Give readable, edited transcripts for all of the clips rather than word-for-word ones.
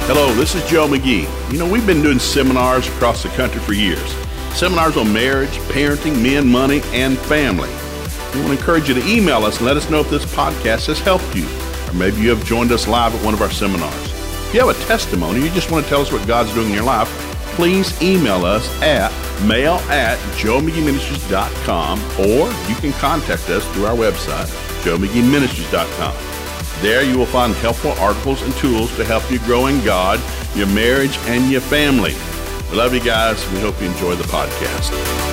Hello, this is Joe McGee. You know, we've been doing seminars across the country for years. Seminars on marriage, parenting, men, money, and family. We want to encourage you to email us and let us know if this podcast has helped you. Or maybe you have joined us live at one of our seminars. If you have a testimony, you just want to tell us what God's doing in your life, please email us at mail@joemcgeeministries.com, or you can contact us through our website, joemcgeeministries.com. There you will find helpful articles and tools to help you grow in God, your marriage, and your family. We love you guys. We hope you enjoy the podcast.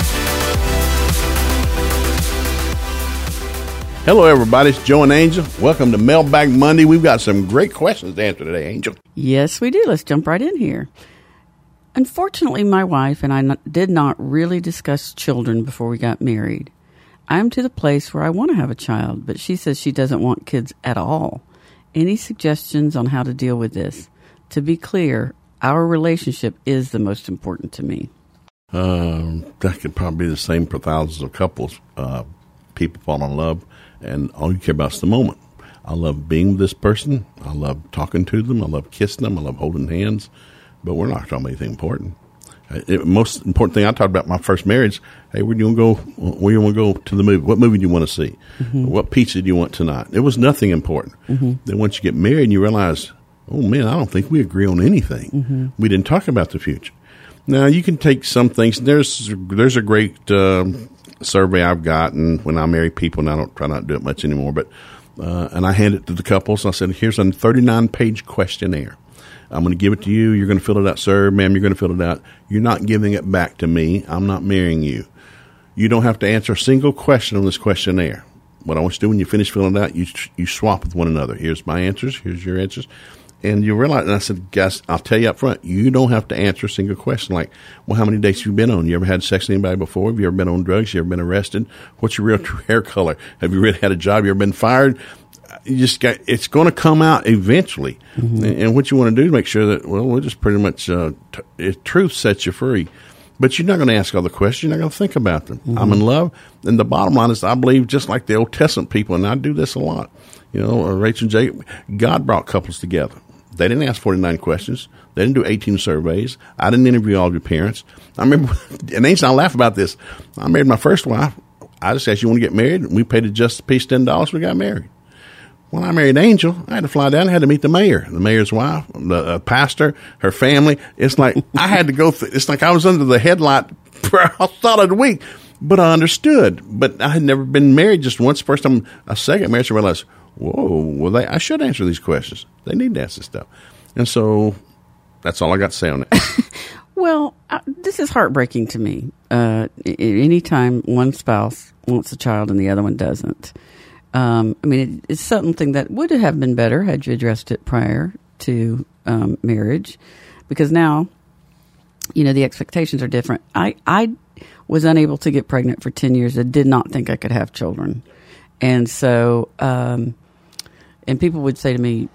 Hello, everybody. It's Joe and Angel. Welcome to Mailbag Monday. We've got some great questions to answer today, Angel. Yes, we do. Let's jump right in here. Unfortunately, my wife and I did not really discuss children before we got married. I'm to the place where I want to have a child, but she says she doesn't want kids at all. Any suggestions on how to deal with this? To be clear, our relationship is the most important to me. That could probably be the same for thousands of couples. People fall in love, and all you care about is the moment. I love being with this person. I love talking to them. I love kissing them. I love holding hands. But we're not talking about anything important. Most important thing I talked about my first marriage, hey, where do you want to go? Where do you want to go to the movie? What movie do you want to see? Mm-hmm. What pizza do you want tonight? It was nothing important. Mm-hmm. Then once you get married and you realize, oh, man, I don't think we agree on anything. Mm-hmm. We didn't talk about the future. Now, you can take some things. There's a great survey I've gotten when I marry people, and I don't try not to do it much anymore, but and I hand it to the couples. I said, here's a 39-page questionnaire. I'm going to give it to you. You're going to fill it out, sir. Ma'am, you're going to fill it out. You're not giving it back to me. I'm not marrying you. You don't have to answer a single question on this questionnaire. What I want you to do when you finish filling it out, you swap with one another. Here's my answers. Here's your answers. And you realize, and I said, guys, I'll tell you up front, you don't have to answer a single question like, well, how many dates have you been on? You ever had sex with anybody before? Have you ever been on drugs? You ever been arrested? What's your real hair color? Have you really had a job? You ever been fired? It's going to come out eventually. Mm-hmm. And what you want to do is make sure that, well, we'll just pretty much, truth sets you free. But you're not going to ask all the questions. You're not going to think about them. Mm-hmm. I'm in love. And the bottom line is, I believe, just like the Old Testament people, and I do this a lot, you know, Rachel and Jacob, God brought couples together. They didn't ask 49 questions. They didn't do 18 surveys. I didn't interview all of your parents. I remember, and Angel, I laugh about this. I married my first wife. I just asked, you want to get married? And we paid a just piece $10. We got married. When I married Angel, I had to fly down and had to meet the mayor's wife, the pastor, her family. It's like I had to go through, it's like I was under the headlight for a solid week, but I understood. But I had never been married just once. First time, a second marriage, I realized, whoa, well, I should answer these questions. They need to ask this stuff. And so that's all I got to say on it. Well, this is heartbreaking to me. Anytime one spouse wants a child and the other one doesn't. I mean, it's something that would have been better had you addressed it prior to marriage, because now, you know, the expectations are different. I was unable to get pregnant for 10 years. I did not think I could have children. And so, and people would say to me,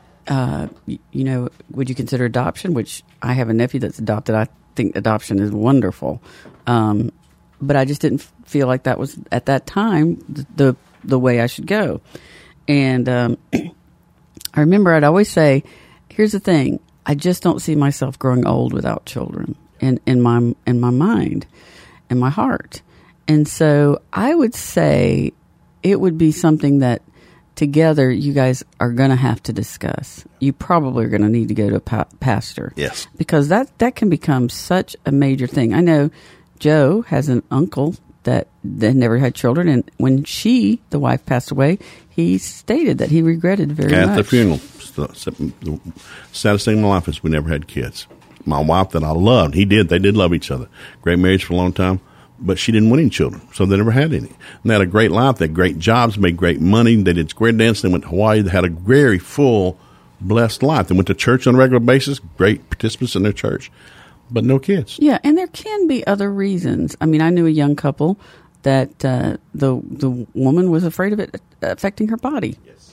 you know, would you consider adoption? Which I have a nephew that's adopted. I think adoption is wonderful. But I just didn't feel like that was, at that time, the way I should go. And I remember I'd always say, here's the thing, I just don't see myself growing old without children in my mind, in my heart. And so I would say it would be something that together you guys are going to have to discuss. You probably are going to need to go to a pastor. Yes. Because that can become such a major thing. I know Joe has an uncle that never had children, and when the wife, passed away, he stated that he regretted very much. At the funeral, the saddest thing in my life is we never had kids. My wife that I loved, they did love each other. Great marriage for a long time, but she didn't want any children, so they never had any. And they had a great life, they had great jobs, made great money, they did square dance, they went to Hawaii, they had a very full, blessed life. They went to church on a regular basis, great participants in their church. But no kids. Yeah, and there can be other reasons. I mean, I knew a young couple that the woman was afraid of it affecting her body. Yes.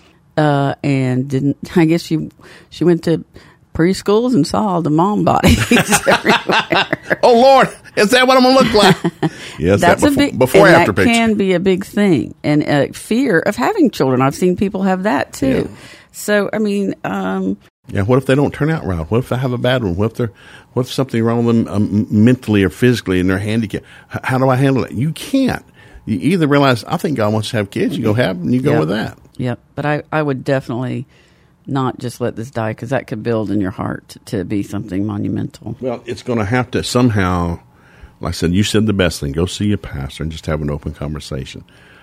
And didn't. I guess she went to preschools and saw all the mom bodies everywhere. Oh Lord, is that what I'm gonna look like? Yes, that's before after picture. That can be a big thing, and fear of having children. I've seen people have that too. Yeah. So I mean, Yeah, what if they don't turn out right? What if they have a bad one? What if something wrong with them mentally or physically and they're handicapped? How do I handle it? You can't. You either realize, I think God wants to have kids, you go have them, and you go with that. Yep. But I would definitely not just let this die, because that could build in your heart to be something monumental. Well, it's going to have to somehow, like I said, you said the best thing, go see your pastor and just have an open conversation.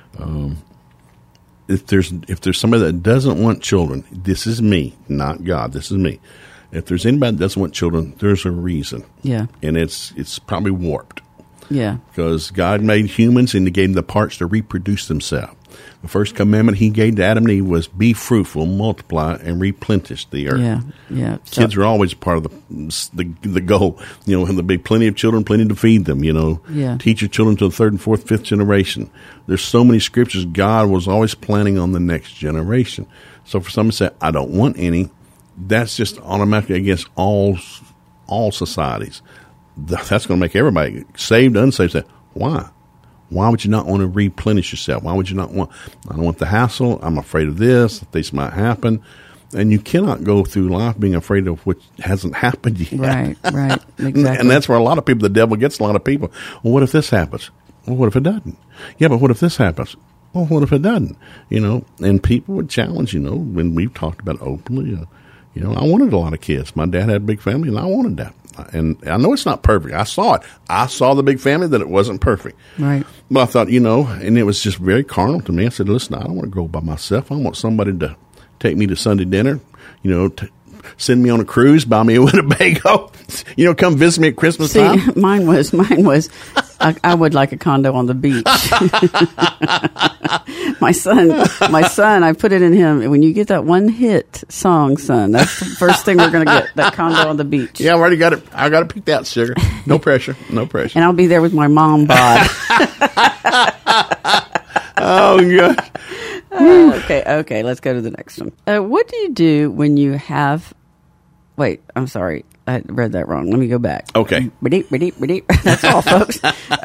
If there's somebody that doesn't want children, this is me, not God, this is me. If there's anybody that doesn't want children, there's a reason. Yeah. And it's probably warped. Yeah. Because God made humans and He gave them the parts to reproduce themselves. The first commandment He gave to Adam and Eve was be fruitful, multiply, and replenish the earth. Yeah, yeah. Kids are always part of the goal. You know, there'll be plenty of children, plenty to feed them, you know. Yeah. Teach your children to the third and fourth, fifth generation. There's so many scriptures. God was always planning on the next generation. So for someone to say, I don't want any, that's just automatically against all societies. That's going to make everybody, saved, unsaved, say, why? Why would you not want to replenish yourself? Why would you not want, I don't want the hassle. I'm afraid of this might happen. And you cannot go through life being afraid of what hasn't happened yet. Right, exactly. And that's where a lot of people, the devil gets a lot of people. Well, what if this happens? Well, what if it doesn't? Yeah, but what if this happens? Well, what if it doesn't? You know, and people would challenge, you know, when we've talked about it openly, you know, I wanted a lot of kids. My dad had a big family, and I wanted that. And I know it's not perfect. I saw it. I saw the big family, that it wasn't perfect. Right. But I thought, you know, and it was just very carnal to me. I said, listen, I don't want to go by myself. I want somebody to take me to Sunday dinner, you know, send me on a cruise, buy me a Winnebago, you know, come visit me at Christmas time. Mine was, I would like a condo on the beach. My son, I put it in him. When you get that one hit song, son, that's the first thing we're going to get, that condo on the beach. Yeah, I've already got it. I got to pick that, sugar. No pressure. No pressure. And I'll be there with my mom bod. Oh, God. Okay, let's go to the next one. What do you do when you have... Wait, I'm sorry. I read that wrong. Let me go back. Okay. That's all, folks.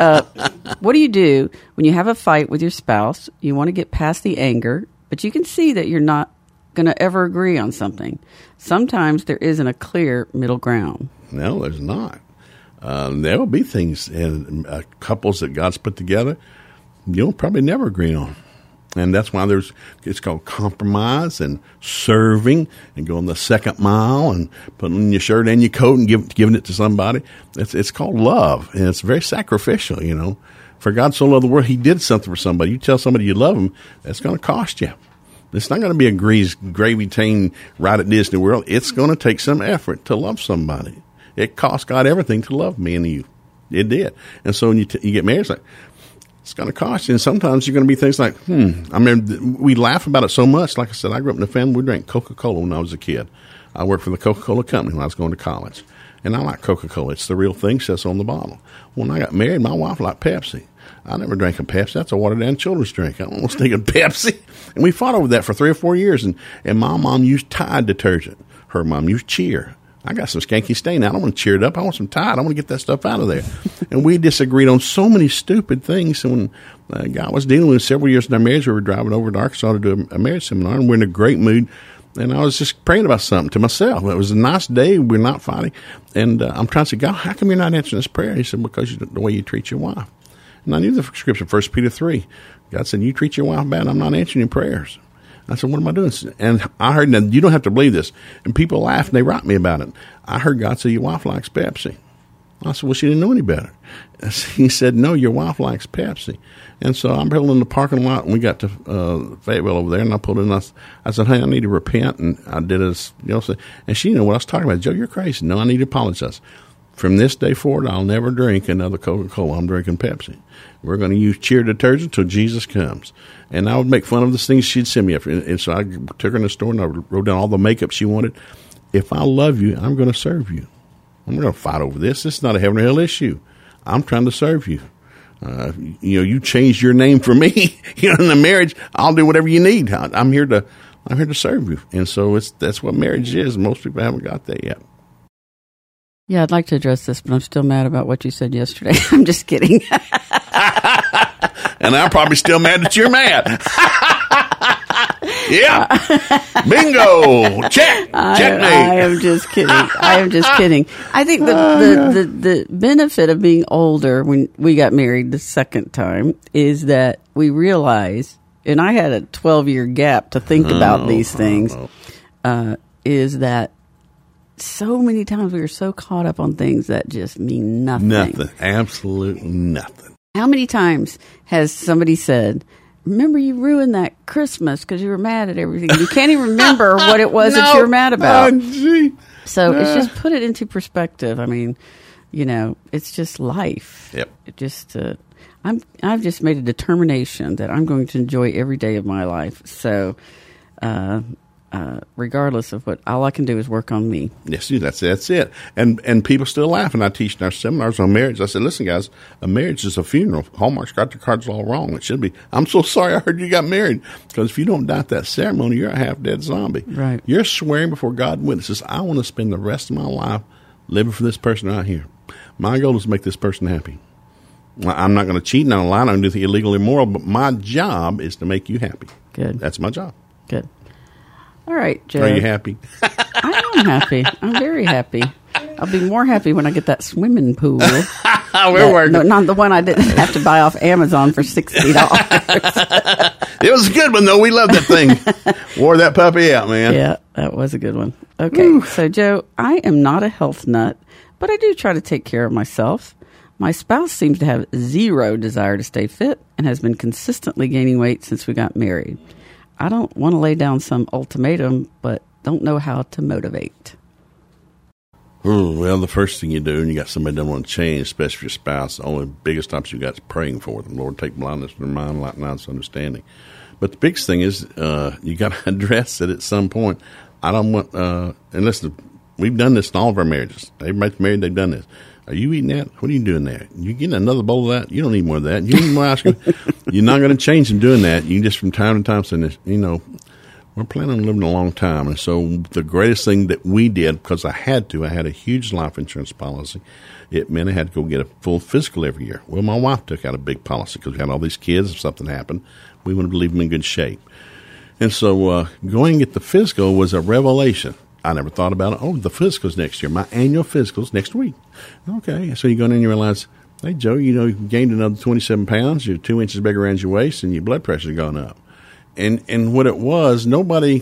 What do you do when you have a fight with your spouse? You want to get past the anger, but you can see that you're not going to ever agree on something. Sometimes there isn't a clear middle ground. No, there's not. There will be things in couples that God's put together you'll probably never agree on. And that's why it's called compromise and serving and going the second mile and putting your shirt and your coat and giving it to somebody. It's called love, and it's very sacrificial, you know. For God so loved the world, He did something for somebody. You tell somebody you love them, that's going to cost you. It's not going to be a gravy train right at Disney World. It's going to take some effort to love somebody. It cost God everything to love me and you. It did. And so when you get married, it's like, it's going to cost you. And sometimes you're going to be things like, I mean, we laugh about it so much. Like I said, I grew up in a family, we drank Coca-Cola when I was a kid. I worked for the Coca-Cola company when I was going to college. And I like Coca-Cola. It's the real thing, says on the bottle. When I got married, my wife liked Pepsi. I never drank a Pepsi. That's a watered-down children's drink. I don't want to think of Pepsi. And we fought over that for 3 or 4 years. And my mom used Tide detergent. Her mom used Cheer. I got some skanky stain. I don't want to cheer it up. I want some Tide. I want to get that stuff out of there. And we disagreed on so many stupid things. And when God was dealing with several years in our marriage, we were driving over to Arkansas to do a marriage seminar, and we're in a great mood. And I was just praying about something to myself. It was a nice day. We're not fighting. And I'm trying to say, God, how come you're not answering this prayer? He said, because the way you treat your wife. And I knew the scripture, 1 Peter 3. God said, you treat your wife bad, I'm not answering your prayers. I said, what am I doing? And I heard, now you don't have to believe this. And people laugh and they write me about it. I heard God say, your wife likes Pepsi. I said, well, she didn't know any better. He said, no, your wife likes Pepsi. And so I'm pulling in the parking lot, and we got to Fayetteville over there, and I pulled in. I said, hey, I need to repent. And I did as, and she knew what I was talking about. Joe, you're crazy. No, I need to apologize. From this day forward, I'll never drink another Coca-Cola. I'm drinking Pepsi. We're going to use Cheer detergent till Jesus comes. And I would make fun of the things she'd send me. And so I took her in the store, and I wrote down all the makeup she wanted. If I love you, I'm going to serve you. I'm not going to fight over this. This is not a heaven or hell issue. I'm trying to serve you. You changed your name for me. In the marriage, I'll do whatever you need. I'm here to serve you. And so that's what marriage is. Most people haven't got that yet. Yeah, I'd like to address this, but I'm still mad about what you said yesterday. I'm just kidding. And I'm probably still mad that you're mad. Yeah. Bingo. Checkmate. I am just kidding. I am just kidding. I think the benefit of being older when we got married the second time is that we realized, and I had a 12-year gap to think about these things, is that so many times we were so caught up on things that just mean nothing. Nothing. Absolutely nothing. How many times has somebody said, remember you ruined that Christmas because you were mad at everything. You can't even remember what it was that you were mad about. So it's just put it into perspective. I mean, it's just life. Yep. I've just made a determination that I'm going to enjoy every day of my life. So, regardless of what, all I can do is work on me. Yes, that's it. And people still laugh. And I teach in our seminars on marriage. I said, listen, guys, a marriage is a funeral. Hallmark's got their cards all wrong. It should be, I'm so sorry I heard you got married. Because if you don't die at that ceremony, you're a half-dead zombie. Right. You're swearing before God witnesses, I want to spend the rest of my life living for this person right here. My goal is to make this person happy. I'm not going to cheat, not lie, not going to do anything illegal or immoral, but my job is to make you happy. Good. That's my job. Good. All right, Joe. Are you happy? I am happy. I'm very happy. I'll be more happy when I get that swimming pool. We're working. No, not the one I didn't have to buy off Amazon for $60. It was a good one, though. We loved that thing. Wore that puppy out, man. Yeah, that was a good one. Okay, so Joe, I am not a health nut, but I do try to take care of myself. My spouse seems to have zero desire to stay fit and has been consistently gaining weight since we got married. I don't want to lay down some ultimatum, but don't know how to motivate. Well, the first thing you do, and you got somebody that doesn't want to change, especially your spouse, the only biggest option you got is praying for them. Lord, take blindness from their mind, lighten us understanding. But the biggest thing is you got to address it at some point. I don't want, and listen, we've done this in all of our marriages. Everybody's married, they've done this. Are you eating that? What are you doing there? You getting another bowl of that? You don't need more of that. You need more ice cream. You're not going to change them doing that. You can just from time to time say, we're planning on living a long time. And so the greatest thing that we did, because I had a huge life insurance policy. It meant I had to go get a full physical every year. Well, my wife took out a big policy because we had all these kids. If something happened, we wanted to leave them in good shape. And so going to get the physical was a revelation. I never thought about it. Oh, the physical's next year. My annual physical's next week. Okay. So you go in and you realize, hey, Joe, you gained another 27 pounds. You're 2 inches bigger around your waist, and your blood pressure's gone up. And what it was, nobody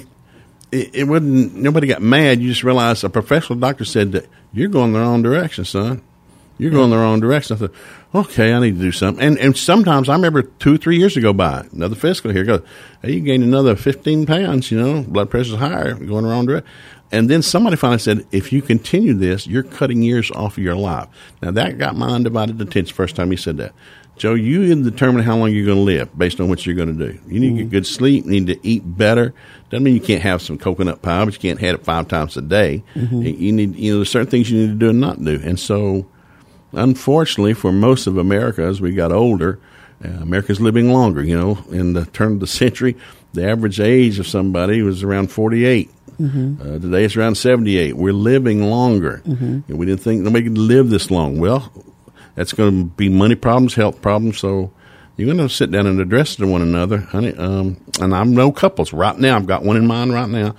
got mad. You just realized a professional doctor said that you're going the wrong direction, son. You're going the wrong direction. I thought, okay, I need to do something. And sometimes I remember 2 or 3 years ago by another physical here goes, hey, you gained another 15 pounds, blood pressure's higher, you're going the wrong direction. And then somebody finally said, if you continue this, you're cutting years off of your life. Now, that got my undivided attention first time he said that. Joe, you determine how long you're going to live based on what you're going to do. You need to get good sleep. You need to eat better. Doesn't mean you can't have some coconut pie, but you can't have it 5 times a day. Mm-hmm. You need, there's certain things you need to do and not do. And so, unfortunately, for most of America, as we got older, America's living longer. In the turn of the century, the average age of somebody was around 48. Mm-hmm. Today it's around 78. We're living longer. Mm-hmm. We didn't think nobody could live this long. Well, that's going to be money problems, health problems. So you're going to sit down and address it to one another, honey. And I know couples right now. I've got one in mind right now.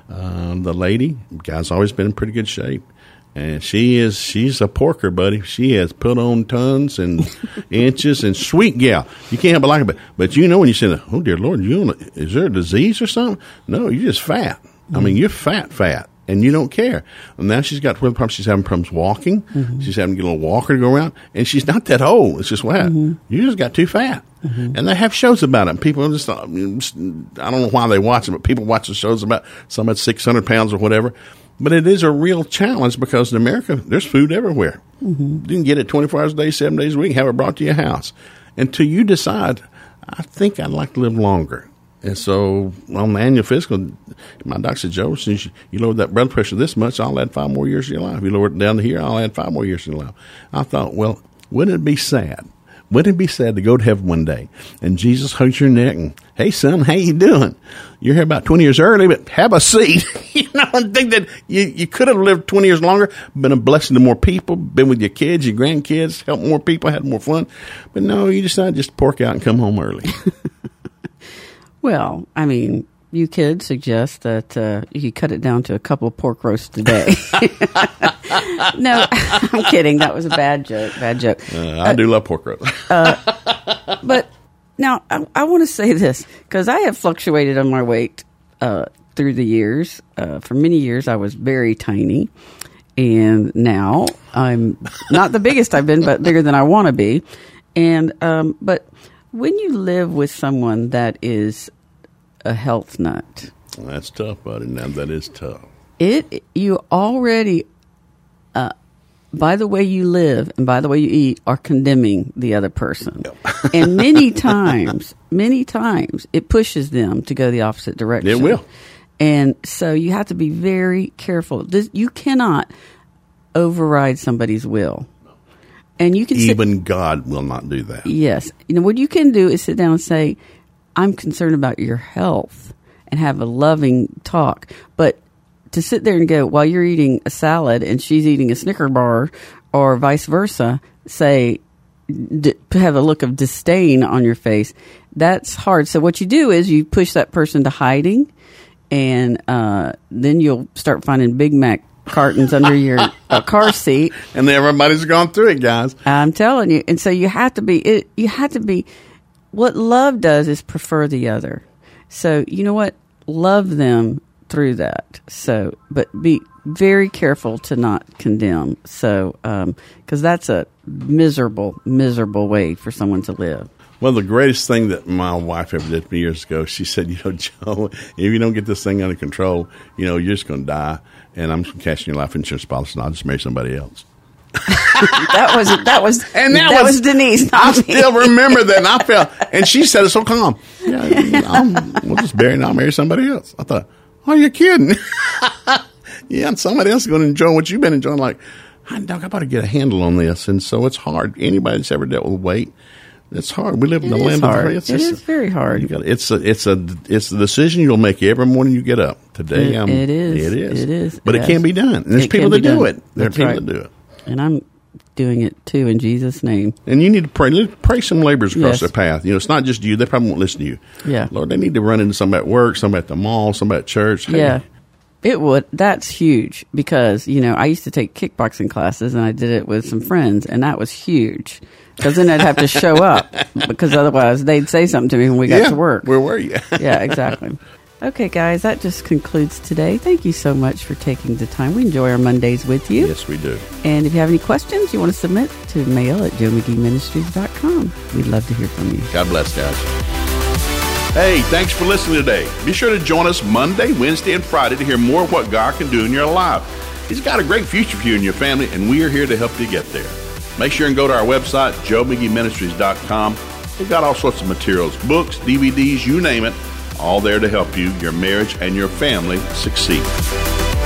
The lady, guy's always been in pretty good shape. And she's a porker, buddy. She has put on tons and inches and sweet gal. You can't help but like it. But when you say, oh, dear Lord, is there a disease or something? No, you're just fat. I mean, you're fat, and you don't care. And now she's got problems. She's having problems walking. Mm-hmm. She's having to get a little walker to go around. And she's not that old. It's just, you just got too fat. Mm-hmm. And they have shows about it. People just, I don't know why they watch it, but people watch the shows about somebody 600 pounds or whatever. But it is a real challenge because in America, there's food everywhere. Mm-hmm. You can get it 24 hours a day, 7 days a week, have it brought to your house. Until you decide, I think I'd like to live longer. And so on the annual physical, my doctor said, Joe, since you lowered that blood pressure this much, I'll add 5 more years to your life. You lower it down to here, I'll add 5 more years to your life. I thought, well, wouldn't it be sad? Wouldn't it be sad to go to heaven one day and Jesus hugs your neck and, hey, son, how you doing? You're here about 20 years early, but have a seat. And think that you could have lived 20 years longer, been a blessing to more people, been with your kids, your grandkids, helped more people, had more fun. But no, you decided just to pork out and come home early. Well, I mean, you could suggest that you could cut it down to a couple of pork roasts a day. No, I'm kidding. That was a bad joke. I do love pork roast. But now I want to say this, because I have fluctuated on my weight through the years. For many years, I was very tiny. And now I'm not the biggest I've been, but bigger than I want to be. And but when you live with someone that is a health nut, That's tough, buddy. Now that is tough. You already, by the way you live and by the way you eat, are condemning the other person. Yep. And many times, it pushes them to go the opposite direction. It will. And so you have to be very careful. You cannot override somebody's will. And you can even God will not do that. Yes. What you can do is sit down and say, I'm concerned about your health, and have a loving talk. But to sit there and go, while you're eating a salad and she's eating a Snicker bar, or vice versa, have a look of disdain on your face, that's hard. So what you do is you push that person to hiding, and then you'll start finding Big Mac cartons under your car seat, and then everybody's gone through it, guys. I'm telling you. And so you have to be. What love does is prefer the other. So you know what? Love them through that. So, but be very careful to not condemn. So, because that's a miserable way for someone to live. Well, the greatest thing that my wife ever did to me years ago, she said, Joe, if you don't get this thing under control, you're just going to die, and I'm just cashing your life insurance policy, and I'll just marry somebody else. that was Denise. I still remember that, and I felt, and she said it so calm. We'll just bury, and I'll marry somebody else. I thought, oh, you're kidding. Yeah, and somebody else is going to enjoy what you've been enjoying. Like, Doc, I got to get a handle on this, and so it's hard. Anybody that's ever dealt with weight, it's hard. We live in the land of free. It is very hard. It's a decision you'll make every morning you get up. Today, it is. But it can be done. And there's people that do it. There are people that do it. And I'm doing it too, in Jesus' name. And you need to pray some laborers across their path. It's not just you. They probably won't listen to you. Yeah. Lord, they need to run into somebody at work, somebody at the mall, somebody at church. Hey. Yeah. It would. That's huge, because, I used to take kickboxing classes, and I did it with some friends, and that was huge. Because then I'd have to show up, because otherwise they'd say something to me when we got to work. Where were you? Yeah, exactly. Okay, guys, that just concludes today. Thank you so much for taking the time. We enjoy our Mondays with you. Yes, we do. And if you have any questions you want to submit to mail@joemcgeeministries.com. We'd love to hear from you. God bless, guys. Hey, thanks for listening today. Be sure to join us Monday, Wednesday, and Friday to hear more of what God can do in your life. He's got a great future for you and your family, and we are here to help you get there. Make sure and go to our website, joemcgeeministries.com. We've got all sorts of materials, books, DVDs, you name it, all there to help you, your marriage, and your family succeed.